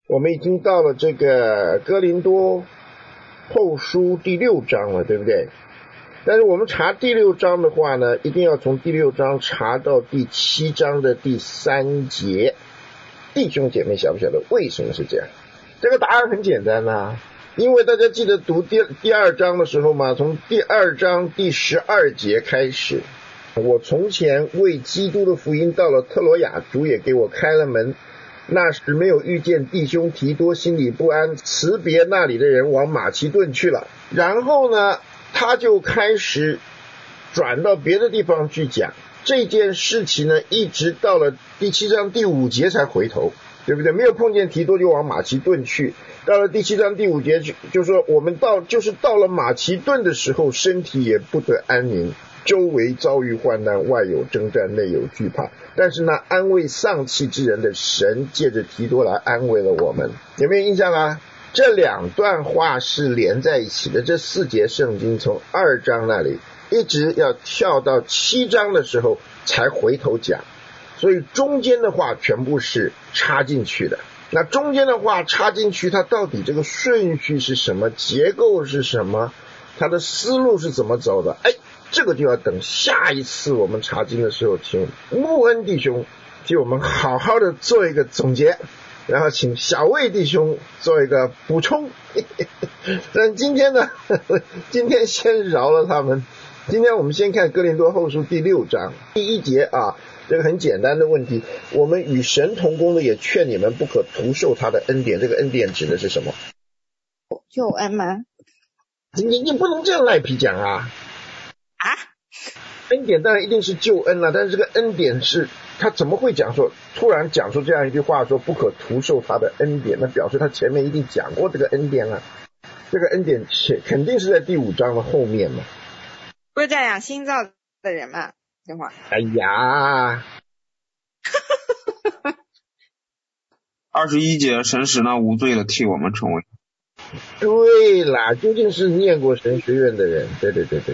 我们已经到了这个哥林多后书第6章了，对不对？但是我们查第6章的话呢，一定要从第6章查到第7章的第3节。弟兄姐妹晓不晓得为什么是这样？这个答案很简单啊，因为大家记得读第2章的时候嘛，从第2章第12节开始，我从前为基督的福音到了特罗亚，主也给我开了门。那时没有遇见弟兄提多，心里不安，辞别那里的人，往马其顿去了。然后呢，他就开始转到别的地方去讲这件事情呢，一直到了第7章第5节才回头，对不对？没有碰见提多就往马其顿去。到了第7章第5节就说我们到了马其顿的时候，身体也不得安宁，周围遭遇患难，外有征战，内有惧怕。但是呢，安慰丧气之人的神借着提多来安慰了我们。有没有印象啊？这2段话是连在一起的。这4节圣经从2章那里一直要跳到7章的时候才回头讲，所以中间的话全部是插进去的。那中间的话插进去，它到底这个顺序是什么，结构是什么，它的思路是怎么走的，这个就要等下一次我们查经的时候，请穆恩弟兄替我们好好的做一个总结，然后请小魏弟兄做一个补充。但今天呢，今天先饶了他们。今天我们先看哥林多后书第6章第1节啊，这个很简单的问题，我们与神同工的也劝你们不可徒受他的恩典。这个恩典指的是什么？ 救恩吗？ 你不能这样赖皮讲啊！恩典当然一定是救恩了，但是这个恩典是他怎么会讲说突然讲出这样一句话说不可徒受他的恩典，那表示他前面一定讲过这个恩典了。这个恩典肯定是在第5章的后面嘛。 不是在讲新造的人吗？等会儿。 哎呀 21节，神使那无罪的替我们成为。 对啦，究竟是念过神学院的人。对，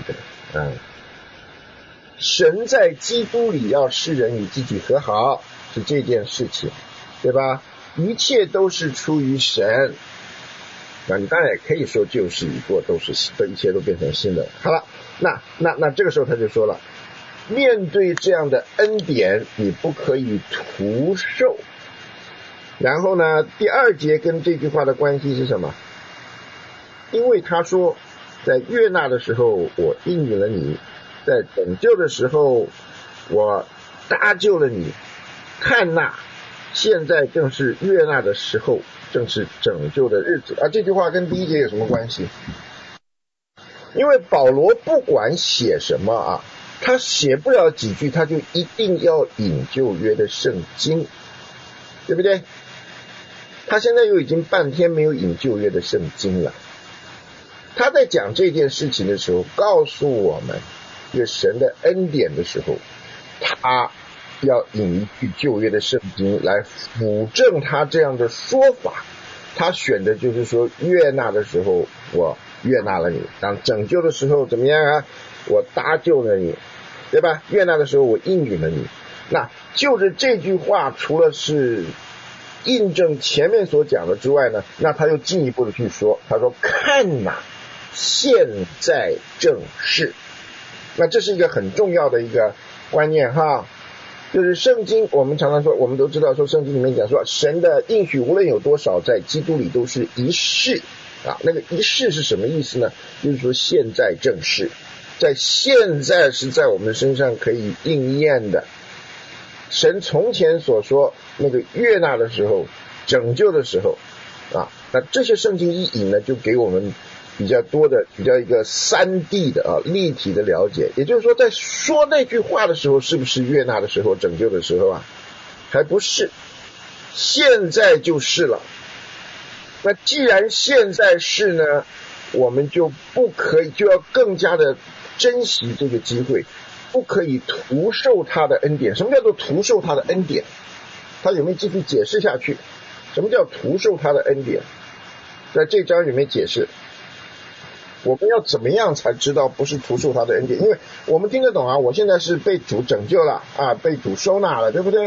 神在基督里要世人与自己和好，是这件事情，对吧？一切都是出于神。那你当然也可以说旧事已过，一切都变成新的。好了，那这个时候他就说了，面对这样的恩典，你不可以徒受。然后呢，第2节跟这句话的关系是什么？因为他说在悦纳的时候我应允了你，在拯救的时候我搭救了你，看哪，现在正是悦纳的时候，正是拯救的日子。这句话跟第1节有什么关系？因为保罗不管写什么啊，他写不了几句他就一定要引旧约的圣经，对不对？他现在又已经半天没有引旧约的圣经了。他在讲这件事情的时候告诉我们这个神的恩典的时候，他要引一句旧约的圣经来辅正他这样的说法。他选的就是说悦纳的时候我悦纳了你，当拯救的时候怎么样啊？我搭救了你，对吧？悦纳的时候我应允了你。那就着这句话，除了是印证前面所讲的之外呢，那他又进一步的去说，他说看哪，现在正是。那这是一个很重要的一个观念哈，就是圣经我们常常说，我们都知道说圣经里面讲说神的应许无论有多少，在基督里都是一世啊。那个一世是什么意思呢？就是说现在正是，在现在是在我们身上可以应验的。神从前所说那个悦纳的时候，拯救的时候啊，那这些圣经一引呢，就给我们比较多的比较一个3D 的立体的了解。也就是说在说那句话的时候，是不是悦纳的时候，拯救的时候啊？还不是，现在就是了。那既然现在是呢，我们就要更加的珍惜这个机会，不可以徒受他的恩典。什么叫做徒受他的恩典？他有没有继续解释下去？什么叫徒受他的恩典？在这章有没有解释？我们要怎么样才知道不是徒受他的恩典？因为我们听得懂啊，我现在是被主拯救了啊，被主收纳了，对不对？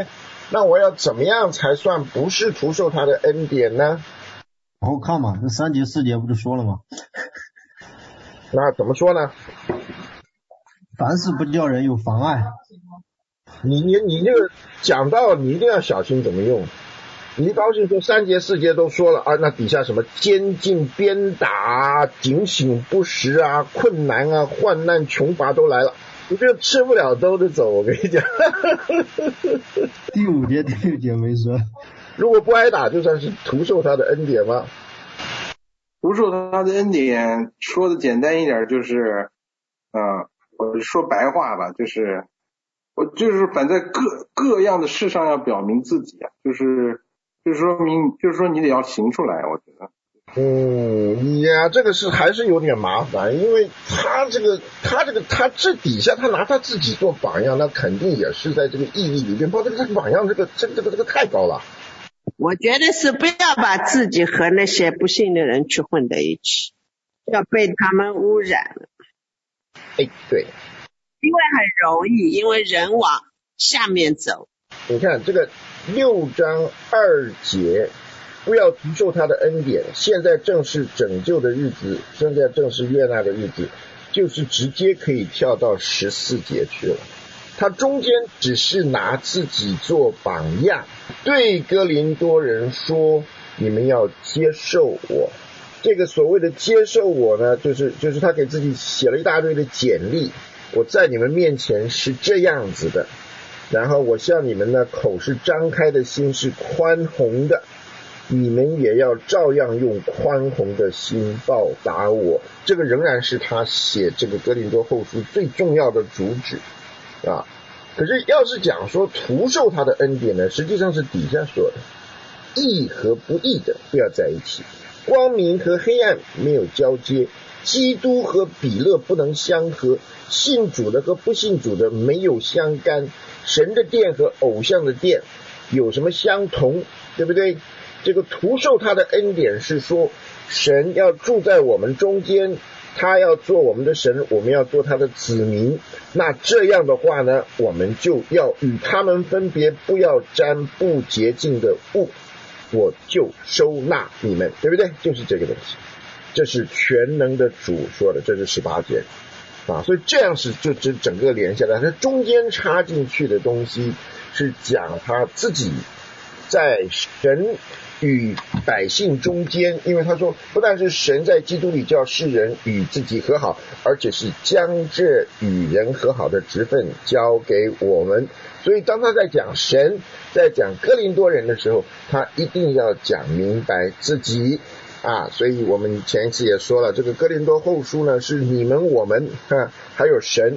那我要怎么样才算不是徒受他的恩典呢？ 往后看嘛，这3节4节不就说了吗？ 那怎么说呢？ 凡事不叫人有妨碍。 你这个讲道你一定要小心怎么用。你一高兴说3节4节都说了啊，那底下什么监禁鞭打警醒不时啊，困难啊，患难穷乏都来了，你就吃不了兜着走，我跟你讲。 第5节第6节没说。 如果不挨打就算是徒受他的恩典吗？ 徒受他的恩典说的简单一点就是我说白话吧，就是反在各样的事上要表明自己啊，就是说你得要行出来，我觉得。 这个是还是有点麻烦，因为他这底下他拿他自己做榜样，那肯定也是在这个意义里边，包括这个榜样这个太高了。 我觉得是不要把自己和那些不信的人去混在一起，要被他们污染了。 对， 因为很容易，因为人往下面走。 你看这个6章2节，不要徒受他的恩典，现在正是拯救的日子，现在正是悦纳的日子，就是直接可以跳到14节去了。他中间只是拿自己做榜样，对哥林多人说，你们要接受我。这个所谓的接受我呢，就是他给自己写了一大堆的简历，我在你们面前是这样子的，然后我向你们的口是张开的，心是宽宏的，你们也要照样用宽宏的心报答我。这个仍然是他写这个哥林多后书最重要的主旨啊。可是要是讲说徒受他的恩典呢，实际上是底下说的，义和不义的不要在一起，光明和黑暗没有交接，基督和比勒不能相合，信主的和不信主的没有相干，神的殿和偶像的殿有什么相同，对不对？这个徒受他的恩典是说神要住在我们中间，他要做我们的神，我们要做他的子民。那这样的话呢，我们就要与他们分别，不要沾不洁净的物，我就收纳你们，对不对？就是这个东西，这是全能的主说的，这是18节啊。所以这样是就整个连下来，它中间插进去的东西是讲他自己在神与百姓中间，因为他说不但是神在基督里叫世人与自己和好，而且是将这与人和好的职分交给我们。所以当他在讲神，在讲哥林多人的时候，他一定要讲明白自己啊。所以我们前一次也说了，这个哥林多后书呢，是你们我们还有神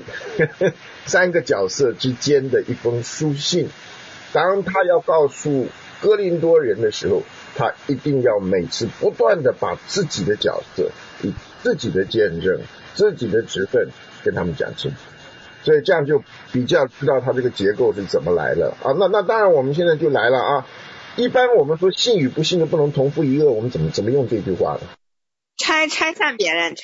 3个角色之间的一封书信。当他要告诉哥林多人的时候，他一定要每次不断的把自己的角色以自己的见证自己的职分跟他们讲清楚，所以这样就比较知道他这个结构是怎么来的啊。那当然我们现在就来了啊。一般我们说信与不信的不能同负一恶，我们怎么用这句话呢？ 拆散别人。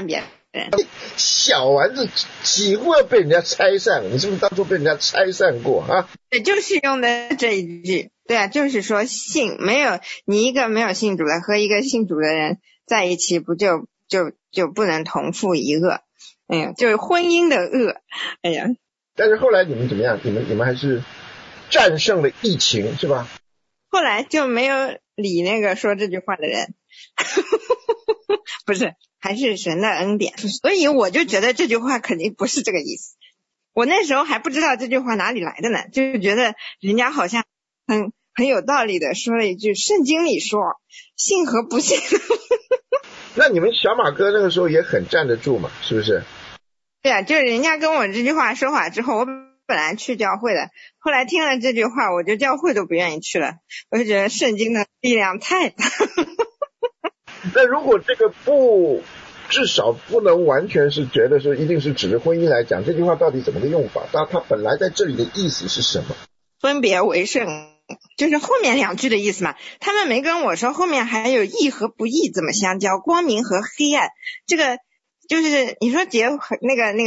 小丸子几乎要被人家拆散了，你是不是当初被人家拆散过啊？ 对，就是用的这一句。对啊，就是说信没有你一个没有信主的和一个信主的人在一起，不就不能同负一恶？哎呀，就是婚姻的恶。哎呀， 但是后来你们怎么样？你们还是战胜了疫情是吧？ 后来就没有理那个说这句话的人。不是，还是神的恩典。所以我就觉得这句话肯定不是这个意思。我那时候还不知道这句话哪里来的呢，就觉得人家好像很有道理的说了一句，圣经里说信和不信。 那你们小马哥那个时候也很站得住嘛，是不是？ 对啊，就是人家跟我这句话说话之后，我本来去教会的，后来听了这句话，我就教会都不愿意去了。我就觉得圣经的力量太大。 那如果这个至少不能完全是觉得说一定是指着婚姻来讲，这句话到底怎么个用法？它本来在这里的意思是什么？ 分别为圣，就是后面2句的意思嘛。他们没跟我说后面还有义和不义怎么相交，光明和黑暗。这个就是你说那个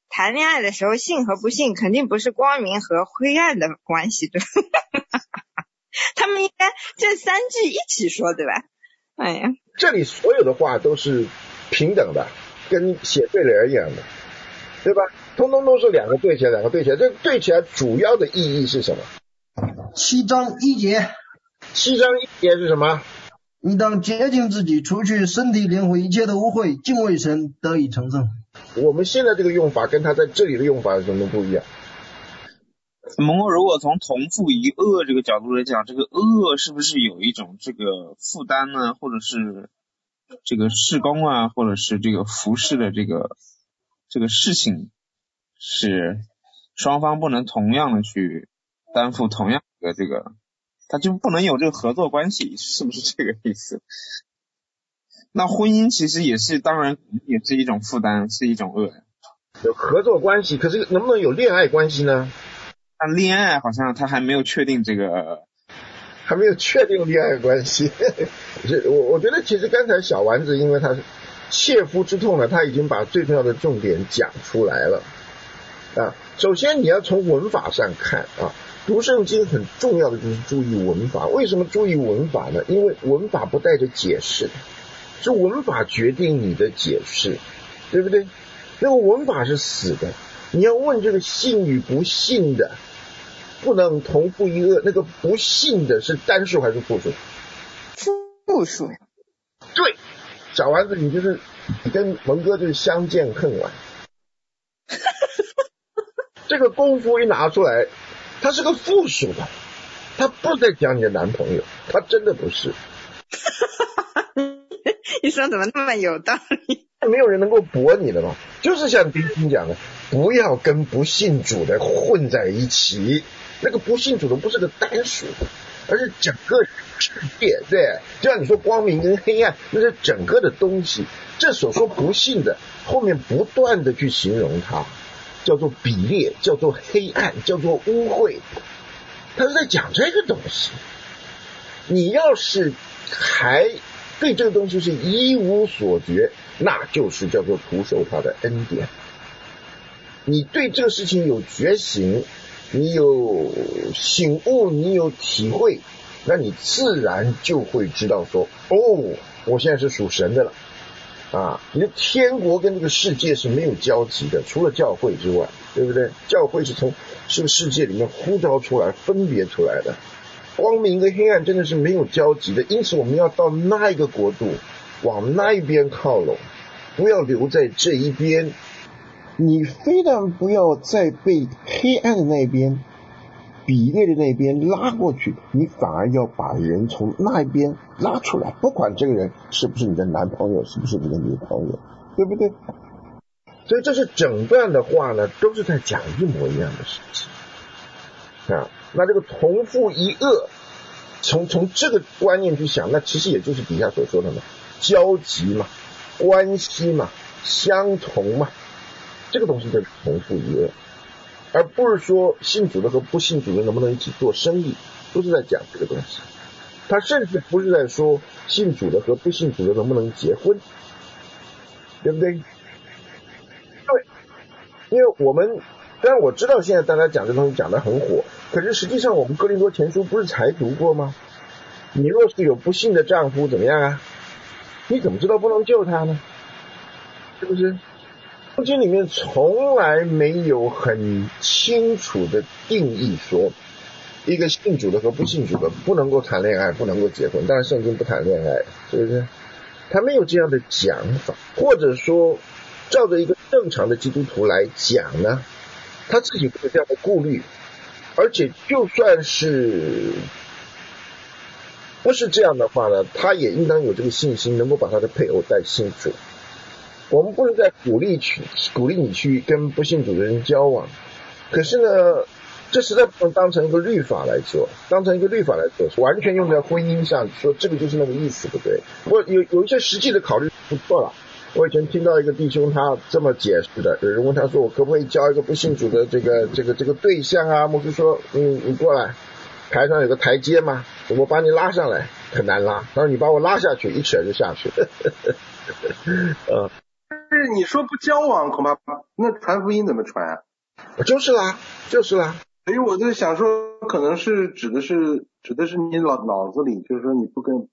谈恋爱的时候，信和不信肯定不是光明和灰暗的关系，对吧？他们应该这三句一起说，对吧？哎呀， 这里所有的话都是平等的，跟写对联一样的，对吧？通通都是两个对起来，两个对起来，这对起来主要的意义是什么 7章1节 ？7章1节是什么？ 你当洁净自己，除去身体灵魂一切的污秽，敬畏神，得以成圣。 我们现在这个用法跟他在这里的用法有什么不一样？ 蒙哥，如果从同父一恶这个角度来讲，这个恶是不是有一种这个负担呢，或者是这个事工啊，或者是这个服侍的这个事情，是双方不能同样的去担负同样的这个，他就不能有这个合作关系，是不是这个意思？那婚姻其实也是，当然也是一种负担，是一种恶。 有合作关系，可是能不能有恋爱关系呢？ 但恋爱好像他还没有确定这个， 还没有确定恋爱关系。我觉得其实刚才小丸子因为他是切肤之痛呢，他已经把最重要的重点讲出来了啊。首先你要从文法上看啊，读圣经很重要的就是注意文法。为什么注意文法呢？因为文法不带着解释，是文法决定你的解释，对不对？那个文法是死的，你要问这个信与不信的，不能同父一恶，那个不信的是单数还是复数？ 复数。 对，小丸子你跟蒙哥就是相见恨晚。这个功夫一拿出来，他是个复数的，他不是在讲你的男朋友，他真的不是。 你说怎么那么有道理？ 没有人能够驳你的嘛，就是像丁丁讲的，不要跟不信主的混在一起。那个不信主的不是个单数，而是整个世界，对，就像你说光明跟黑暗，那是整个的东西。这所说不信的，后面不断的去形容它，叫做比列，叫做黑暗，叫做污秽，他是在讲这个东西。你要是还对这个东西是一无所觉，那就是叫做徒受他的恩典。你对这个事情有觉醒，你有醒悟，你有体会，那你自然就会知道说，哦，我现在是属神的了啊！你的天国跟这个世界是没有交集的，除了教会之外，对不对？教会是从这个世界里面呼召出来、分别出来的。光明跟黑暗真的是没有交集的，因此我们要到那一个国度，往那一边靠拢，不要留在这一边。你非但不要再被黑暗的那边、比列的那边拉过去，你反而要把人从那一边拉出来，不管这个人是不是你的男朋友，是不是你的女朋友，对不对？所以这是整段的话呢，都是在讲一模一样的事情啊。那这个同父一恶，从这个观念去想，那其实也就是底下所说的嘛，交集嘛，关系嘛，相同嘛，这个东西叫同父一恶，而不是说信主的和不信主的能不能一起做生意，都是在讲这个东西。他甚至不是在说信主的和不信主的能不能结婚，对不对？对，因为我们虽然我知道现在大家讲这东西讲得很火，可是实际上我们哥林多前书不是才读过吗？你若是有不信的丈夫怎么样啊？你怎么知道不能救他呢？是不是？圣经里面从来没有很清楚的定义说一个信主的和不信主的不能够谈恋爱，不能够结婚。当然圣经不谈恋爱，是不是？他没有这样的讲法，或者说照着一个正常的基督徒来讲呢，他自己会有这样的顾虑，而且就算是不是这样的话呢，他也应当有这个信心，能够把他的配偶带信主。我们不是在鼓励你去跟不信主的人交往，可是呢，这实在不能当成一个律法来做，完全用在婚姻上，说这个就是那个意思，不对。不过有一些实际的考虑不错了。我以前听到一个弟兄他这么解释的，有人问他说，我可不可以交一个不信主的这个对象啊？牧师说，你过来，台上有个台阶嘛，我把你拉上来，很难拉，然后你把我拉下去，一扯就下去。 是你说不交往，恐怕那传福音怎么传啊？ 就是啦。 所以我就想说，可能是指的是你脑子里，就是说你不能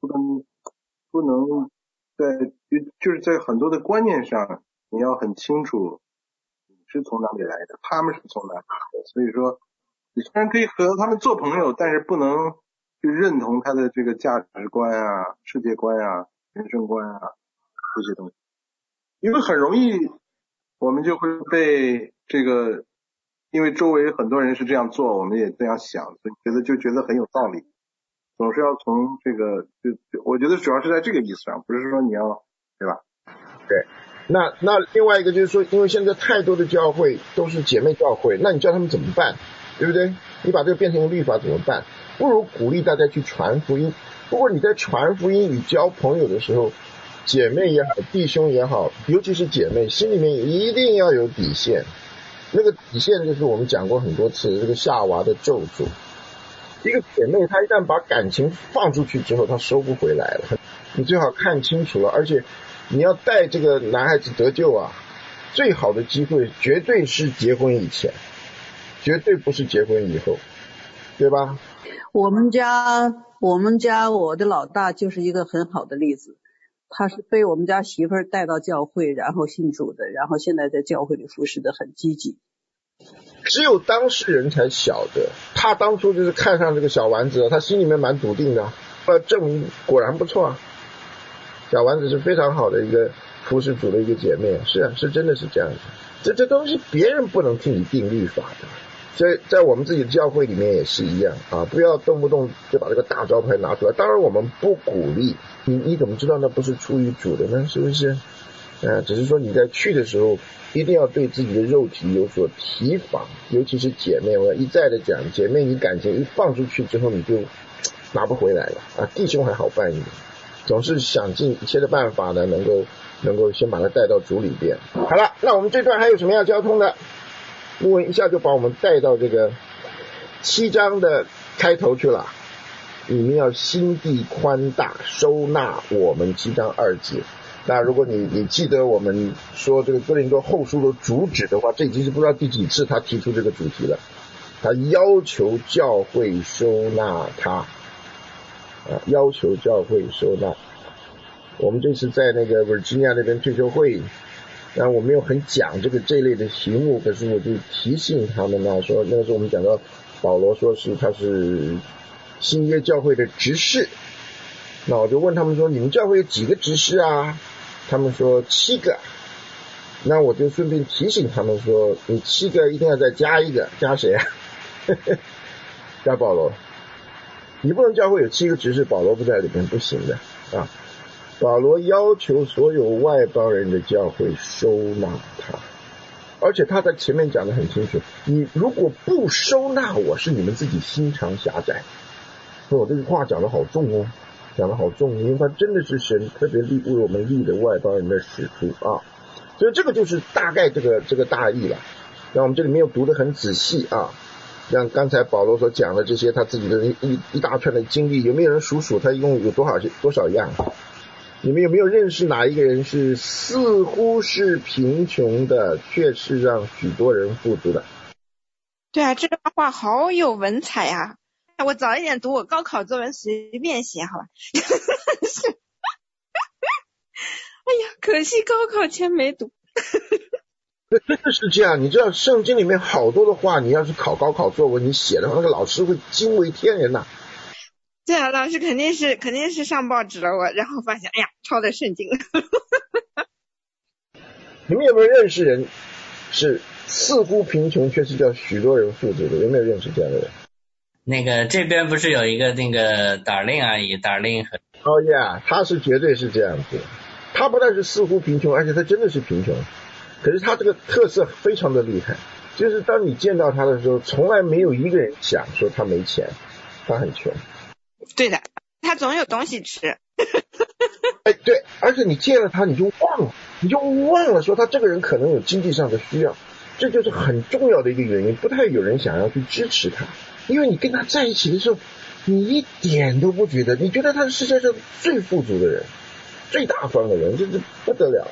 就是在很多的观念上，你要很清楚你是从哪里来的，他们是从哪里来的。所以说，你虽然可以和他们做朋友，但是不能去认同他的这个价值观啊、世界观啊、人生观啊这些东西，因为很容易我们就会被这个。因为周围很多人是这样做，我们也这样想，所以觉得很有道理。总是要从这个，我觉得主要是在这个意思上，不是说你要，对吧？ 对。那另外一个就是说，因为现在太多的教会都是姐妹教会，那你叫他们怎么办？对不对？你把这个变成律法怎么办？不如鼓励大家去传福音。不过你在传福音与交朋友的时候，姐妹也好，弟兄也好，尤其是姐妹，心里面一定要有底线。那个底线就是我们讲过很多次，这个夏娃的咒诅。一个姐妹她一旦把感情放出去之后，她收不回来了。你最好看清楚了，而且你要带这个男孩子得救啊，最好的机会绝对是结婚以前，绝对不是结婚以后，对吧？ 我们家我的老大就是一个很好的例子，他是被我们家媳妇儿带到教会，然后信主的，然后现在在教会里服侍的很积极。 只有当事人才晓得，他当初就是看上这个小丸子，他心里面蛮笃定的，证明果然不错啊。小丸子是非常好的一个服侍主的一个姐妹，是真的是这样子。这东西别人不能替你定律法的。所以在我们自己的教会里面也是一样啊，不要动不动就把这个大招牌拿出来。当然我们不鼓励，你怎么知道那不是出于主的呢？是不是？只是说你在去的时候一定要对自己的肉体有所提防，尤其是姐妹，我要一再的讲，姐妹你感情一放出去之后你就拿不回来了啊。弟兄还好办一点，总是想尽一切的办法呢，能够先把它带到主里边。好了，那我们这段还有什么要交通的？因为一下就把我们带到这个7章的开头去了，你们要心地宽大，收纳我们7章2节。那如果你记得我们说这个哥林多后书的主旨的话，这已经是不知道第几次他提出这个主题了。他要求教会收纳他，要求教会收纳。我们这次在那个 Virginia 那边退休会，然后我没有很讲这类的题目，可是我就提醒他们呢，说那个时候我们讲到保罗说他是新约教会的执事，那我就问他们说，你们教会有几个执事啊？他们说7个。那我就顺便提醒他们说，你7个一定要再加一个，加谁啊？加保罗。你不能教会有7个执事，保罗不在里面，不行的啊。保罗要求所有外邦人的教会收纳他，而且他在前面讲得很清楚，你如果不收纳我，是你们自己心肠狭窄。所以我这句话讲得好重哦，讲得好重，因为他真的是神特别为我们立的外邦人的使徒啊。所以这个就是大概这个大意了。那我们这里没有读得很仔细啊，像刚才保罗所讲的这些他自己的一大串的经历，有没有人数他一共有多少样？你们有没有认识哪一个人是似乎是贫穷的，却是让许多人富足的？ 对啊，这个话好有文采啊！我早一点读，我高考作文随便写好吧。哎呀，可惜高考前没读。 真的是这样，你知道圣经里面好多的话，你要是考高考作文你写的话，那个老师会惊为天人呐。 对啊，老师肯定是上报纸了我，然后发现哎呀抄的圣经了。 你们有没有认识人是似乎贫穷却是叫许多人富足的？有没有认识这样的人？ 那个这边不是有一个那个Darlene阿姨，Darlene和哦呀，他是绝对是这样子。他不但是似乎贫穷，而且他真的是贫穷。可是他这个特色非常的厉害，就是当你见到他的时候，从来没有一个人想说他没钱，他很穷。 对的，他总有东西吃。 哎，对，而且你见了他你就忘了说他这个人可能有经济上的需要，这就是很重要的一个原因，不太有人想要去支持他，因为你跟他在一起的时候，你一点都不觉得，你觉得他是世界上最富足的人，最大方的人，这不得了。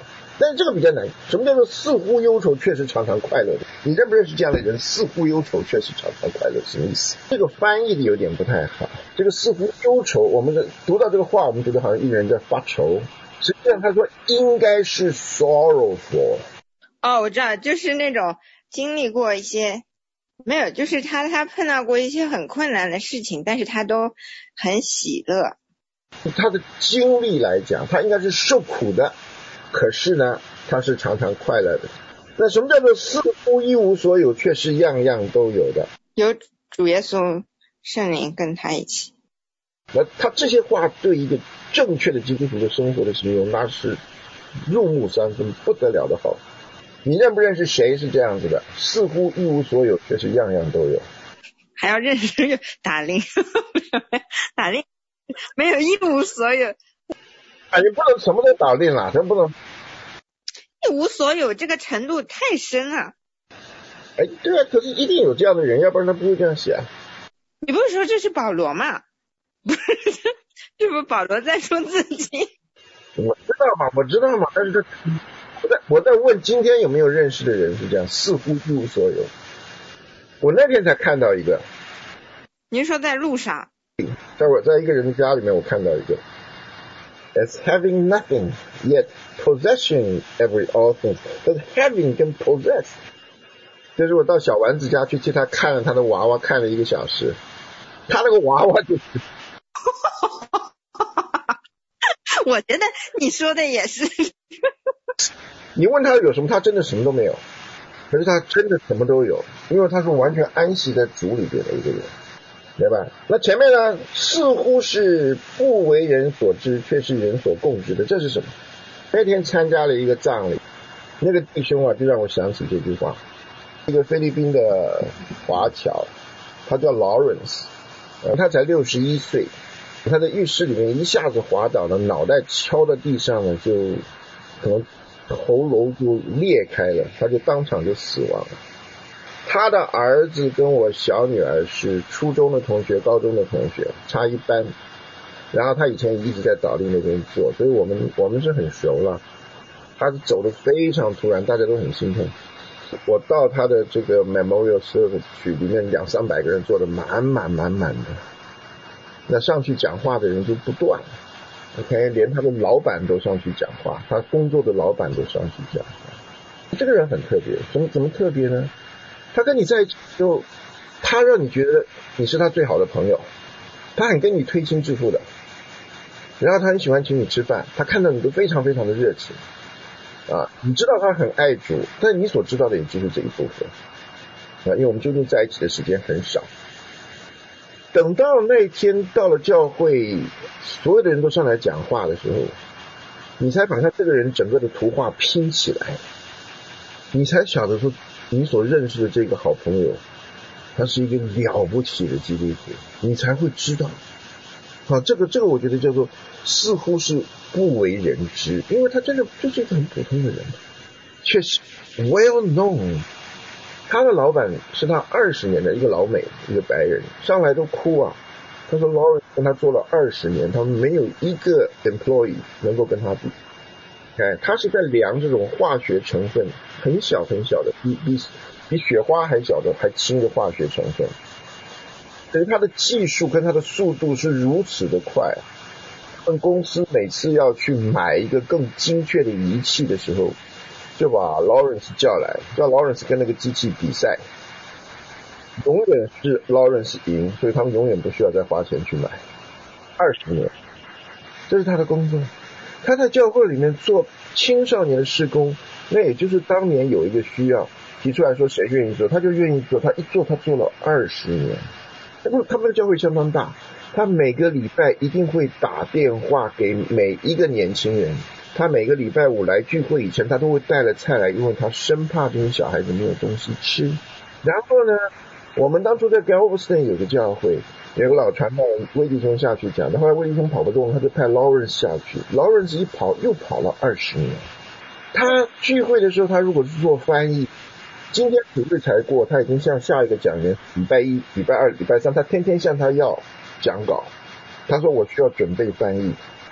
但是这个比较难。什么叫做似乎忧愁却是常常快乐的？你认不认识这样的人？似乎忧愁却是常常快乐，什么意思？这个翻译的有点不太好。这个似乎忧愁，我们读到这个话，我们觉得好像一个人在发愁，实际上他说应该是 sorrowful。 哦，我知道，就是那种经历过一些，没有，就是他碰到过一些很困难的事情，但是他都很喜乐。 他的经历来讲，他应该是受苦的，可是呢，他是常常快乐的。那什么叫做似乎一无所有，却是样样都有的？ 有主耶稣圣灵跟他一起。 那他这些话对一个正确的基督徒的生活的形容，那是入木三分，不得了的好。你认不认识谁是这样子的？似乎一无所有，却是样样都有。 还要认识打令，打令没有一无所有。 你不能什么都打令了，真不能。 一无所有这个程度太深了。 对啊，可是一定有这样的人，要不然他不会这样写啊。 你不是说这是保罗吗？不是，这不是保罗在说自己。 我知道嘛，但是我在问今天有没有认识的人是这样，似乎一无所有。我那天才看到一个。 您说在路上？ 在一个人的家里面，我看到一个 ，as having nothing yet possessing all things， but having 跟 possess， 就是我到小丸子家去替他看了他的娃娃，看了1个小时，他那个娃娃就是。 我觉得你说的也是。 你问他有什么，他真的什么都没有，可是他真的什么都有，因为他是完全安息在主里边的一个人，对吧？那前面呢，似乎是不为人所知，却是人所共知的，这是什么？那天参加了一个葬礼，那个弟兄啊，就让我想起这句话。一个菲律宾的华侨，他叫 Lawrence， 他才61岁，他在浴室里面一下子滑倒了，脑袋敲到地上了，就可能喉咙就裂开了，他就当场就死亡了。他的儿子跟我小女儿是初中的同学，高中的同学，差一班。然后他以前一直在导力那边做，所以我们是很熟了。他走得非常突然，大家都很心痛。我到他的这个 memorial service 去，里面200-300个人坐得满的。那上去讲话的人就不断 ，OK， 连他的老板都上去讲话，他工作的老板都上去讲话。这个人很特别，怎么特别呢？他跟你在一起之后，他让你觉得你是他最好的朋友，他很跟你推心置腹的，然后他很喜欢请你吃饭，他看到你都非常非常的热情啊，你知道他很爱主，但你所知道的也就是这一部分啊，因为我们究竟在一起的时间很少。等到那天到了教会，所有的人都上来讲话的时候，你才把他这个人整个的图画拼起来，你才晓得说你所认识的这个好朋友，他是一个了不起的基督徒，你才会知道。好，这个我觉得叫做似乎是不为人知，因为他真的就是一个很普通的人，确实 well known。他的老板是他20年的一个老美，一个白人，上来都哭啊。他说 Lawrence 跟他做了20年，他们没有一个 employee 能够跟他比。他是在量这种化学成分，很小很小的，比雪花还小的还轻的化学成分。所以他的技术跟他的速度是如此的快。他们公司每次要去买一个更精确的仪器的时候，就把 Lawrence 叫来，叫 Lawrence 跟那个机器比赛，永远是 Lawrence 赢，所以他们永远不需要再花钱去买。20年，这是他的工作。他在教会里面做青少年的事工，那也就是当年有一个需要提出来说谁愿意做，他就愿意做，他一做他做了20年。他们的教会相当大，他每个礼拜一定会打电话给每一个年轻人，他每个礼拜5来聚会以前，他都会带了菜来，因为他生怕这些小孩子没有东西吃。然后呢，我们当初在 Galveston 有个教会，有个老传道人魏弟兄下去讲，后来魏弟兄跑不动，他就派 Lawrence 下去。Lawrence 一跑又跑了20年。他聚会的时候，他如果是做翻译，今天主日才过，他已经向下一个讲员礼拜1、礼拜2、礼拜3，他天天向他要讲稿。他说我需要准备翻译。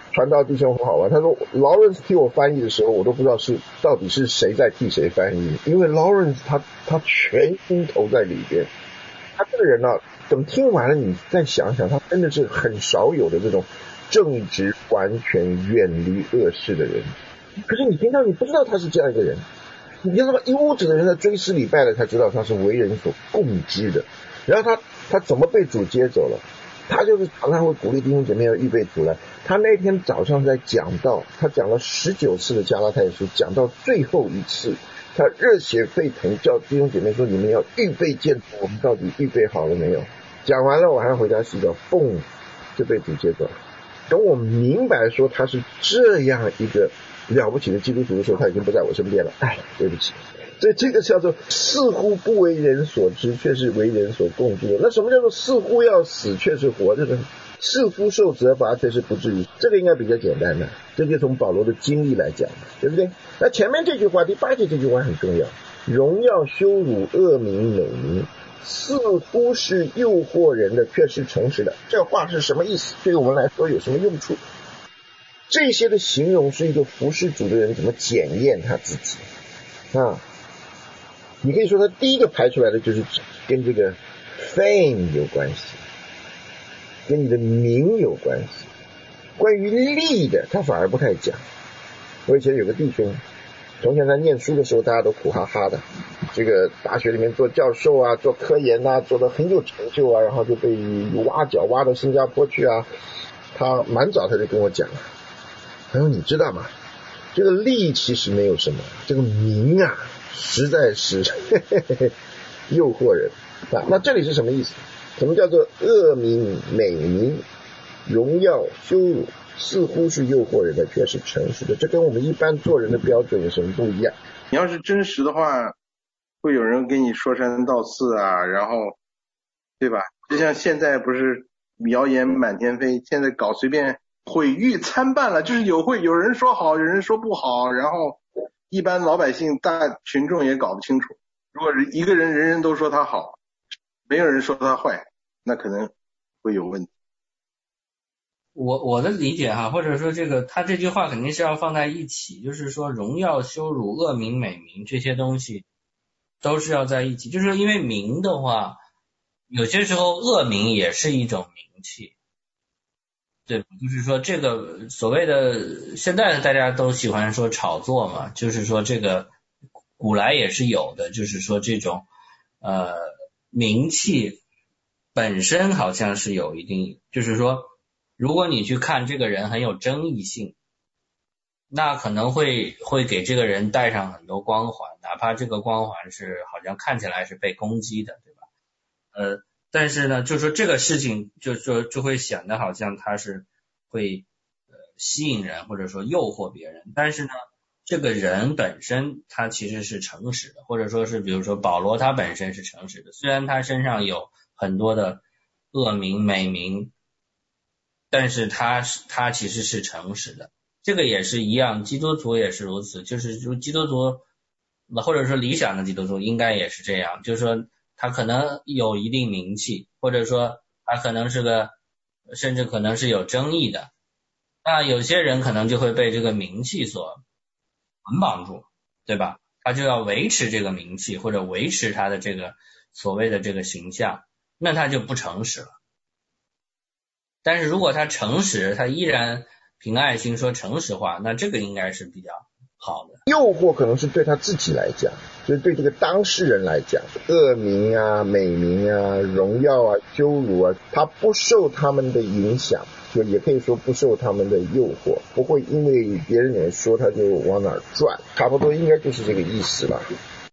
传道弟兄很好玩，他说 Lawrence 替我翻译的时候，我都不知道到底是谁在替谁翻译，因为 Lawrence 他全心投在里边。他这个人啊，等听完了你再想想，他真的是很少有的这种正直、完全远离恶事的人。可是你平常你不知道他是这样一个人，你知道吗？一屋子的人在追思礼拜了，才知道他是为人所共知的。然后他怎么被主接走了？他就是常常会鼓励弟兄姐妹要预备主来。他那天早上在讲道，他讲了19次的加拉太书，讲到最后一次，他热血沸腾，叫弟兄姐妹说：“你们要预备见主，我们到底预备好了没有？”讲完了，我还要回家洗澡，嘣，就被主接走了。等我明白说他是这样一个了不起的基督徒的时候，他已经不在我身边了。哎，对不起。所以这个叫做似乎不为人所知，却是为人所共知的。那什么叫做似乎要死却是活着的？似乎受责罚却是不至于，这个应该比较简单的，这就从保罗的经历来讲，对不对？那前面这句话，第8节这句话很重要，荣耀羞辱恶名美名，似乎是诱惑人的，却是诚实的。这话是什么意思？对我们来说有什么用处？这些的形容是一个服事主的人怎么检验他自己啊？你可以说他第一个排出来的就是跟这个 fame 有关系，跟你的名有关系。关于利的他反而不太讲。我以前有个弟兄，从前他念书的时候大家都苦哈哈的，这个大学里面做教授啊，做科研啊，做得很有成就啊，然后就被挖角挖到新加坡去啊。他蛮早他就跟我讲了，他说你知道吗，这个利其实没有什么，这个名啊实在是诱惑人啊。那这里是什么意思？什么叫做恶名美名，荣耀羞辱，似乎是诱惑人的，却是诚实的？这跟我们一般做人的标准有什么不一样？ 你要是真实的话，会有人跟你说三道四啊，然后对吧？就像现在不是谣言满天飞，现在搞随便毁誉参半了，就是有人说好，有人说不好，然后一般老百姓大群众也搞不清楚。如果一个人人人都说他好，没有人说他坏，那可能会有问题。 我的理解哈，或者说他这句话肯定是要放在一起，就是说荣耀羞辱恶名美名这些东西都是要在一起，就是因为名的话，有些时候恶名也是一种名气，对，就是说这个所谓的现在大家都喜欢说炒作嘛，就是说这个古来也是有的，就是说这种名气本身好像是有一定，就是说如果你去看这个人很有争议性，那可能会给这个人带上很多光环，哪怕这个光环是好像看起来是被攻击的，对吧？但是呢，就说这个事情就会显得好像他是会吸引人或者说诱惑别人，但是呢，这个人本身他其实是诚实的，或者说是比如说保罗他本身是诚实的，虽然他身上有很多的恶名美名，但是他其实是诚实的。这个也是一样，基督徒也是如此，就是基督徒或者说理想的基督徒应该也是这样，就是说他可能有一定名气，或者说他可能是甚至可能是有争议的，那有些人可能就会被这个名气所捆绑住，对吧？他就要维持这个名气或者维持他的这个所谓的这个形象，那他就不诚实了。但是如果他诚实，他依然凭爱心说诚实话，那这个应该是比较好的。 诱惑可能是对他自己来讲，就是对这个当事人来讲，恶名啊、美名啊、荣耀啊、羞辱啊，他不受他们的影响，就也可以说不受他们的诱惑，不会因为别人也说他就往哪儿转，差不多应该就是这个意思吧。